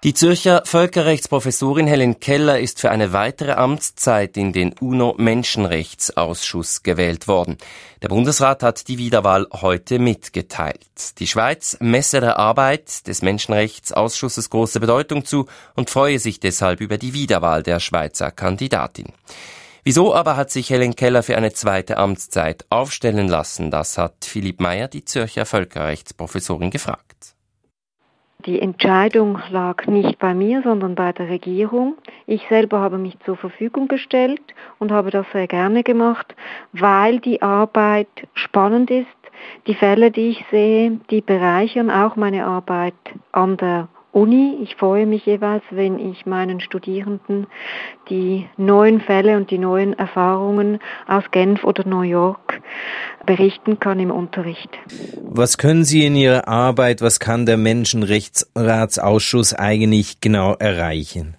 Die Zürcher Völkerrechtsprofessorin Helen Keller ist für eine weitere Amtszeit in den UNO-Menschenrechtsausschuss gewählt worden. Der Bundesrat hat die Wiederwahl heute mitgeteilt. Die Schweiz messe der Arbeit des Menschenrechtsausschusses große Bedeutung zu und freue sich deshalb über die Wiederwahl der Schweizer Kandidatin. Wieso aber hat sich Helen Keller für eine zweite Amtszeit aufstellen lassen? Das hat Philipp Meyer, die Zürcher Völkerrechtsprofessorin, gefragt. Die Entscheidung lag nicht bei mir, sondern bei der Regierung. Ich selber habe mich zur Verfügung gestellt und habe das sehr gerne gemacht, weil die Arbeit spannend ist. Die Fälle, die ich sehe, die bereichern auch meine Arbeit an der Uni. Ich freue mich jeweils, wenn ich meinen Studierenden die neuen Fälle und die neuen Erfahrungen aus Genf oder New York berichten kann im Unterricht. Was können Sie in Ihrer Arbeit, was kann der Menschenrechtsratsausschuss eigentlich genau erreichen?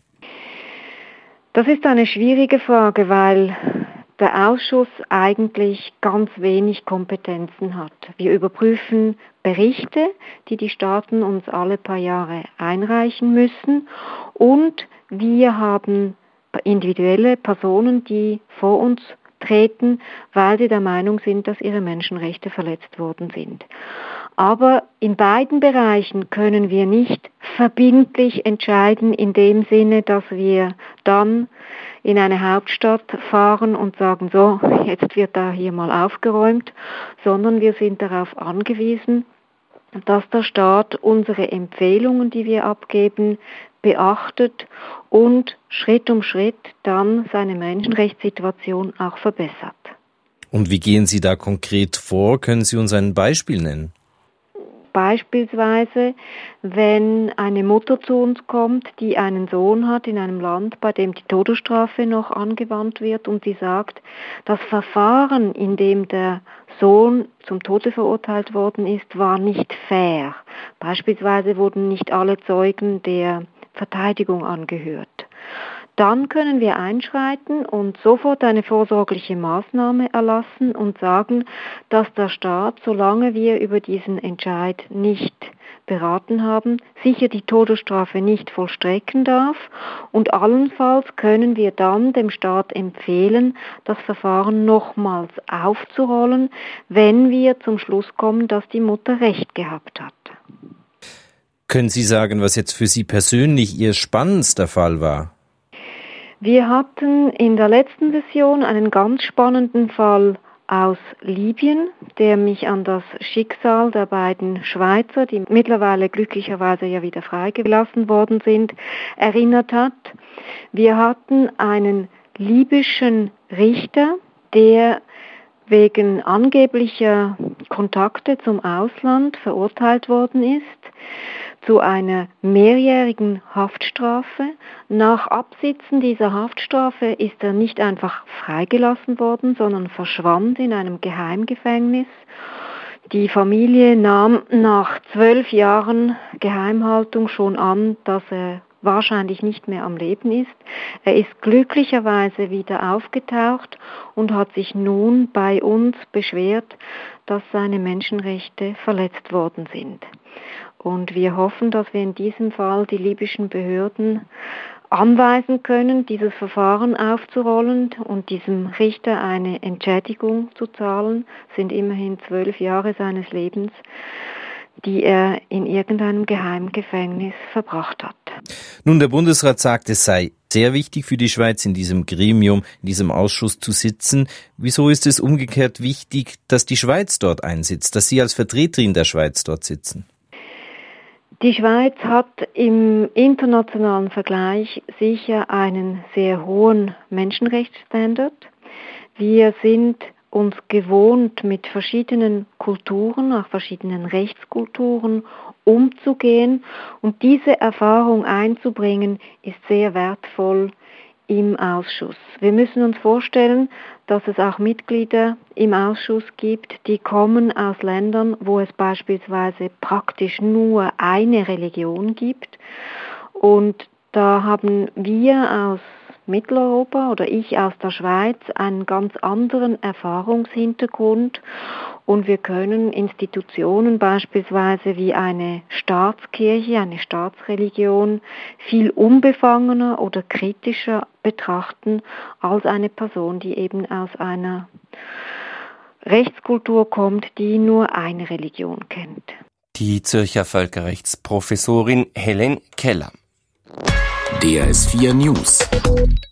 Das ist eine schwierige Frage, weil der Ausschuss eigentlich ganz wenig Kompetenzen hat. Wir überprüfen Berichte, die die Staaten uns alle paar Jahre einreichen müssen, und wir haben individuelle Personen, die vor uns treten, weil sie der Meinung sind, dass ihre Menschenrechte verletzt worden sind. Aber in beiden Bereichen können wir nicht verbindlich entscheiden, in dem Sinne, dass wir dann in eine Hauptstadt fahren und sagen, so, jetzt wird da hier mal aufgeräumt, sondern wir sind darauf angewiesen, dass der Staat unsere Empfehlungen, die wir abgeben, beachtet und Schritt um Schritt dann seine Menschenrechtssituation auch verbessert. Und wie gehen Sie da konkret vor? Können Sie uns ein Beispiel nennen? Beispielsweise, wenn eine Mutter zu uns kommt, die einen Sohn hat in einem Land, bei dem die Todesstrafe noch angewandt wird, und sie sagt, das Verfahren, in dem der Sohn zum Tode verurteilt worden ist, war nicht fair. Beispielsweise wurden nicht alle Zeugen der Verteidigung angehört. Dann können wir einschreiten und sofort eine vorsorgliche Maßnahme erlassen und sagen, dass der Staat, solange wir über diesen Entscheid nicht beraten haben, sicher die Todesstrafe nicht vollstrecken darf, und allenfalls können wir dann dem Staat empfehlen, das Verfahren nochmals aufzurollen, wenn wir zum Schluss kommen, dass die Mutter Recht gehabt hat. Können Sie sagen, was jetzt für Sie persönlich Ihr spannendster Fall war? Wir hatten in der letzten Session einen ganz spannenden Fall aus Libyen, der mich an das Schicksal der beiden Schweizer, die mittlerweile glücklicherweise ja wieder freigelassen worden sind, erinnert hat. Wir hatten einen libyschen Richter, der wegen angeblicher Kontakte zum Ausland verurteilt worden ist zu einer mehrjährigen Haftstrafe. Nach Absitzen dieser Haftstrafe ist er nicht einfach freigelassen worden, sondern verschwand in einem Geheimgefängnis. Die Familie nahm nach 12 Jahren Geheimhaltung schon an, dass er wahrscheinlich nicht mehr am Leben ist. Er ist glücklicherweise wieder aufgetaucht und hat sich nun bei uns beschwert, dass seine Menschenrechte verletzt worden sind. Und wir hoffen, dass wir in diesem Fall die libyschen Behörden anweisen können, dieses Verfahren aufzurollen und diesem Richter eine Entschädigung zu zahlen. Das sind immerhin 12 Jahre seines Lebens, die er in irgendeinem Geheimgefängnis verbracht hat. Nun, der Bundesrat sagt, es sei sehr wichtig für die Schweiz, in diesem Gremium, in diesem Ausschuss zu sitzen. Wieso ist es umgekehrt wichtig, dass die Schweiz dort einsitzt, dass Sie als Vertreterin der Schweiz dort sitzen? Die Schweiz hat im internationalen Vergleich sicher einen sehr hohen Menschenrechtsstandard. Wir sind uns gewohnt, mit verschiedenen Kulturen, auch verschiedenen Rechtskulturen umzugehen, und diese Erfahrung einzubringen, ist sehr wertvoll im Ausschuss. Wir müssen uns vorstellen, dass es auch Mitglieder im Ausschuss gibt, die kommen aus Ländern, wo es beispielsweise praktisch nur eine Religion gibt. Und da haben wir aus Mitteleuropa oder ich aus der Schweiz einen ganz anderen Erfahrungshintergrund und wir können Institutionen beispielsweise wie eine Staatskirche, eine Staatsreligion viel unbefangener oder kritischer betrachten als eine Person, die eben aus einer Rechtskultur kommt, die nur eine Religion kennt. Die Zürcher Völkerrechtsprofessorin Helen Keller. DRS4 News